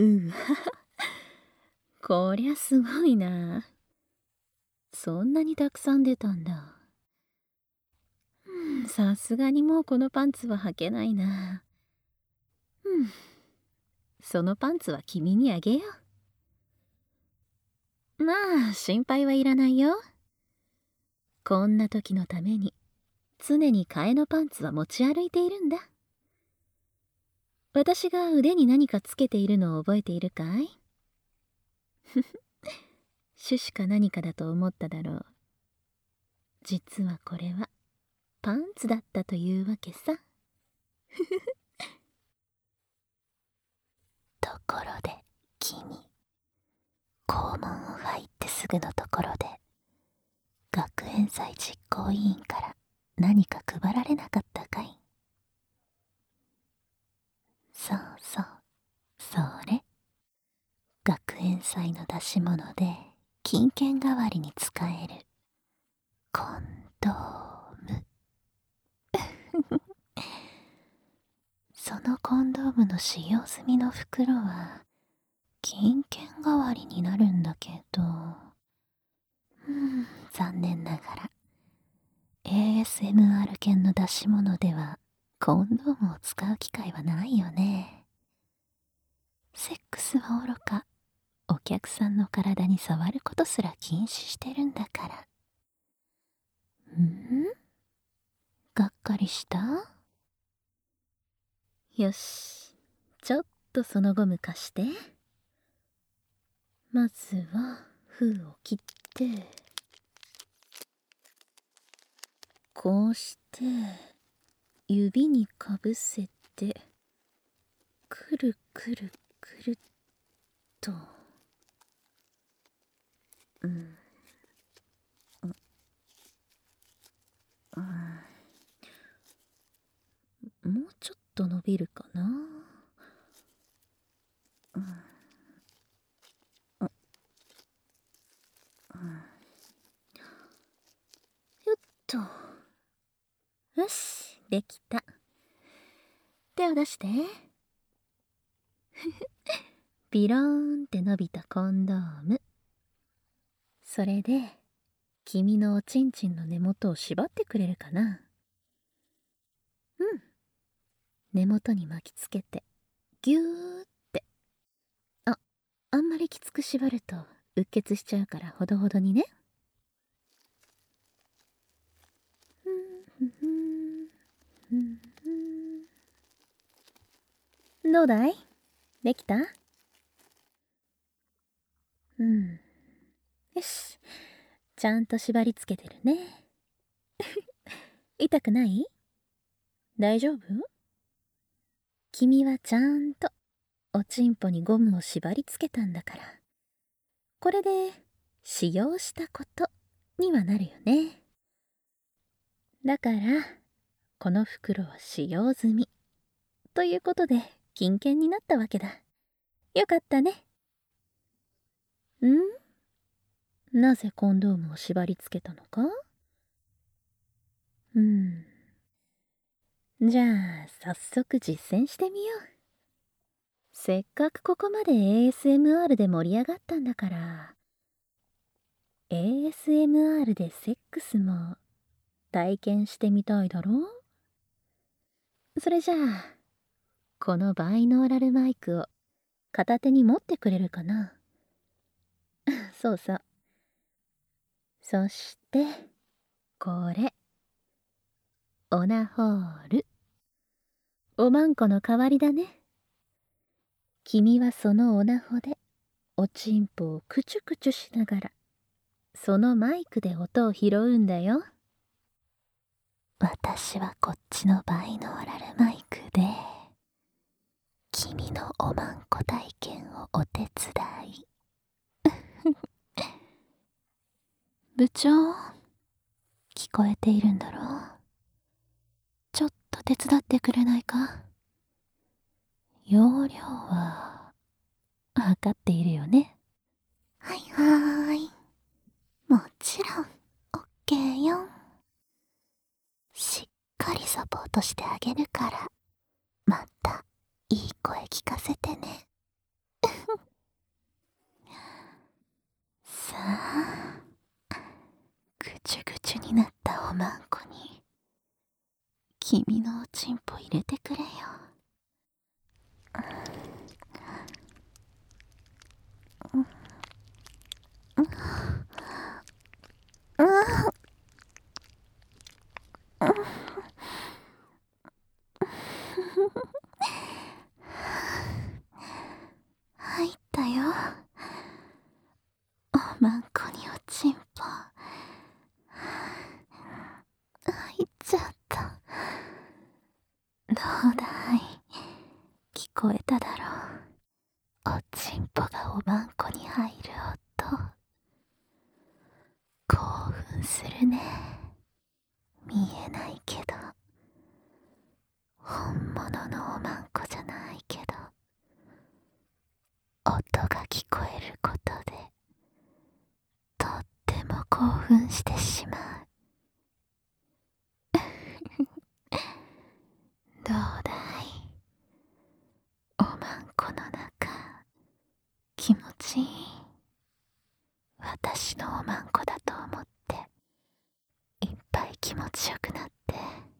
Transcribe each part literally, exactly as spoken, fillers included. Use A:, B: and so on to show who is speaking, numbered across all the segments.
A: うわ、こりゃすごいな。そんなにたくさん出たんだ。うん、さすがにもうこのパンツは履けないな。うん、そのパンツは君にあげよう。まあ、心配はいらないよ。こんな時のために、常に替えのパンツは持ち歩いているんだ。私が腕に何かつけているのを覚えているかい？ふふ、種子か何かだと思っただろう。実はこれはパンツだったというわけさ。
B: ところで君、校門を入ってすぐのところで学園祭実行委員から何か配られなかったかい？そうそう、それ学園祭の出し物で金券代わりに使えるコンドーム。そのコンドームの使用済みの袋は金券代わりになるんだけど、うん、残念ながら エーエスエムアール 犬の出し物ではコンドームを使う機会はないよね。セックスはおろか、お客さんの体に触ることすら禁止してるんだから。ん？がっかりした？
A: よし、ちょっとそのゴム貸して。まずは封を切って、こうして指にかぶせて、くるくるくるっと。うん、うん、もうちょっと伸びるかな。うん、うん、よっと。よし、できた。手を出して。ビローンって伸びたコンドーム。それで君のおちんちんの根元を縛ってくれるかな。うん、根元に巻きつけてギューって。あ、あんまりきつく縛るとうっ血しちゃうからほどほどにね。どうだい？できた？うん。よし。ちゃんと縛り付けてるね。痛くない？大丈夫？君はちゃんとおちんぽにゴムを縛り付けたんだから。これで使用したことにはなるよね。だからこの袋は使用済みということで金券になったわけだ。よかったね。ん？なぜコンドームを縛り付けたのか？うん。じゃあ早速実践してみよう。せっかくここまで エーエスエムアール で盛り上がったんだから、エーエスエムアール でセックスも体験してみたいだろう？それじゃあこのバイノーラルマイクを片手に持ってくれるかな？そうそう。そしてこれオナホール、おまんこの代わりだね。君はそのオナホでおちんぽをクチュクチュしながらそのマイクで音を拾うんだよ。
B: 私はこっちのバイノーラルマイクで君のおまんこ体験をお手伝い。部長、聞こえているんだろう？ちょっと手伝ってくれないか？容量は分かっているよね？はいはーい、もちろん オーケー よ。しっかりサポートしてあげるから、またいい声聞かせてね。 ちんぽ入れてくれよ。うんうん入ったよ。おまんこにおちんぽ入っちゃった。どうだい、聞こえただろう。おちんぽがおまんこに入る音。興奮するね。見えないけど、本物のおまんこじゃないけど、音が聞こえることでとっても興奮してしまう。どうだい、おまんこの中気持ちいい？私のおまんこだと思っていっぱい気持ちよくなって、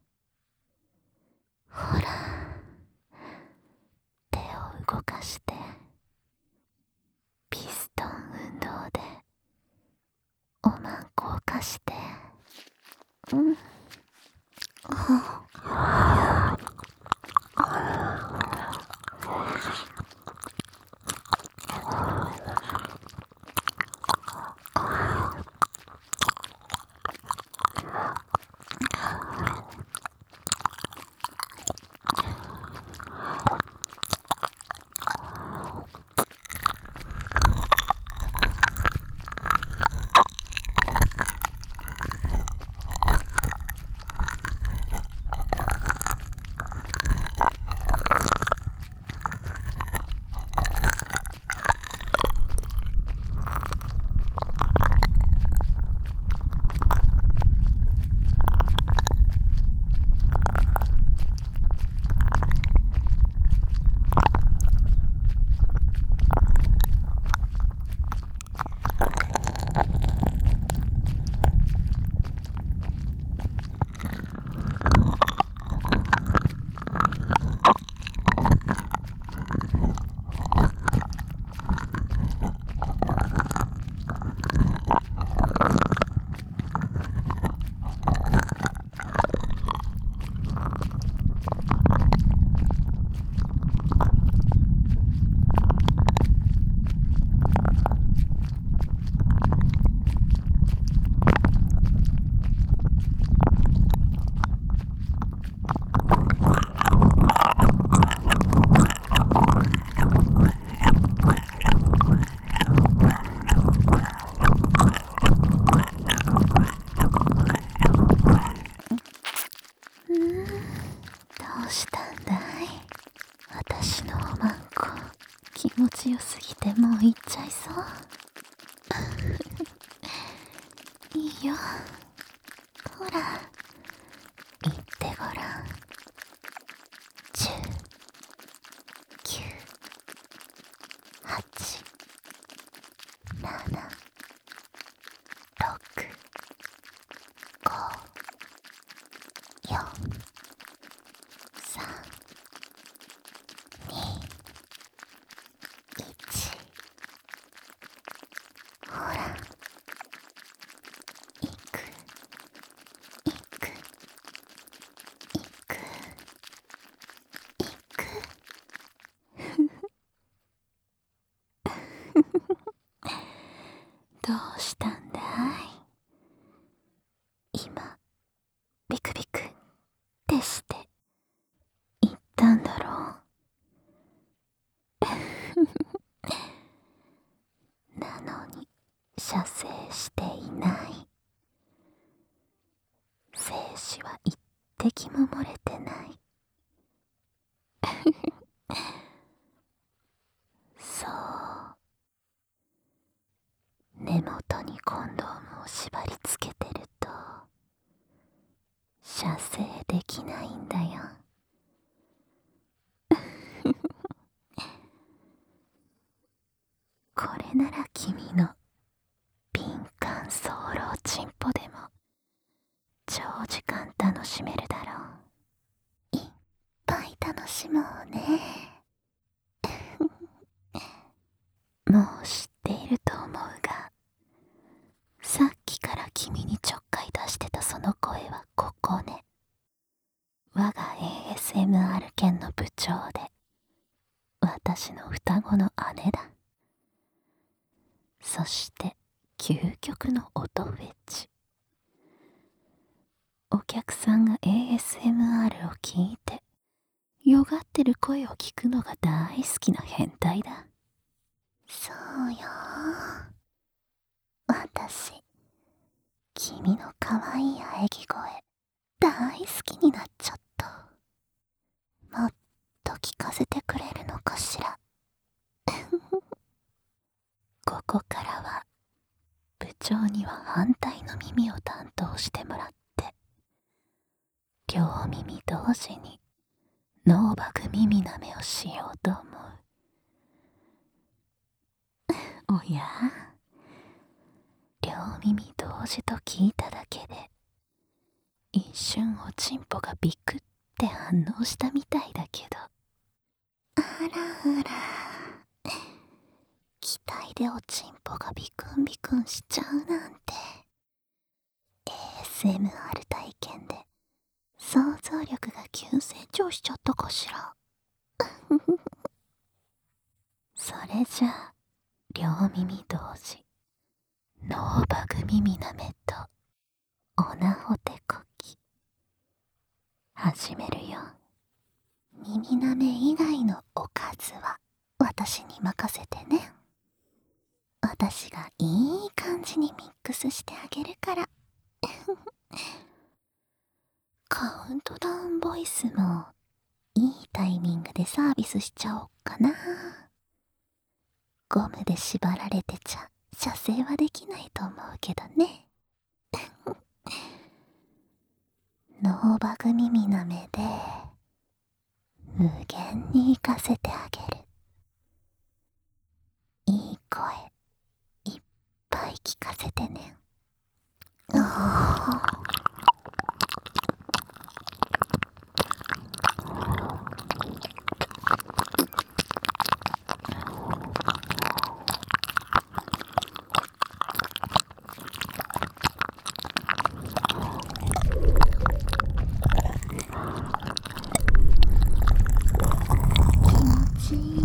B: ほら手を動かしてピストン運動でおまんこを貸して。うんどうしたんだい、私のおまんこ。気持ちよすぎてもう行っちゃいそう。いいよ、ほら行ってごらん。じゅう、きゅう、はち、なな、ろく、ご、よん、さん、に、いち。ほらいくいくいくいく。どうしたんだい、今ビクビクってして言ったんだろう。なのに射精していない。精子は一滴も漏れてない。そう、根元にコンドームを縛り付けてると射精できないんだよ。これなら君の敏感早漏チンポでも長時間楽しめるだろう。い私もね。もう知っていると思うが、さっきから君にちょっかい出してたその声はここね。我が エーエスエムアール 研の部長で、私の双子の姉だ。そして究極の音フェチ。お客さんが エーエスエムアール を聞いてよがってる声を聞くのが大好きな変態だ。そうよ、私君の可愛い喘ぎ声大好きになっちゃった。もっと聞かせてくれるのかしら。ここからは部長には反対の耳を担当してもらって両耳同時にノーバグ耳なめをしようと思う。おや、両耳同時と聞いただけで一瞬おちんぽがビクって反応したみたいだけど、あらあら、期待でおちんぽがビクンビクンしちゃうなんて エーエスエムアール 体験で想像力が急成長しちゃったかしら。それじゃあ両耳同時ノーバグ耳なめとオナホテコキ始めるよ。耳なめ以外のおかずは私に任せてね。私がいい感じにミックスしてあげるから。カウントダウンボイスもいいタイミングでサービスしちゃおっかな。ゴムで縛られてちゃ射精はできないと思うけどね。ノーバグ耳なめで無限に活かせてあげる。いい声いっぱい聞かせてね。ああ、気持ちいい。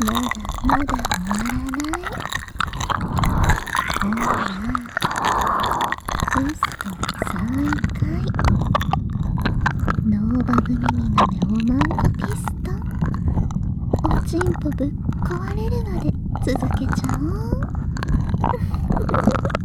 B: まだまだ終わらない。ほらピストンさんかい。ノーバブミミのネオマントピストン。おちんぽぶっ壊れるまで続けちゃおう。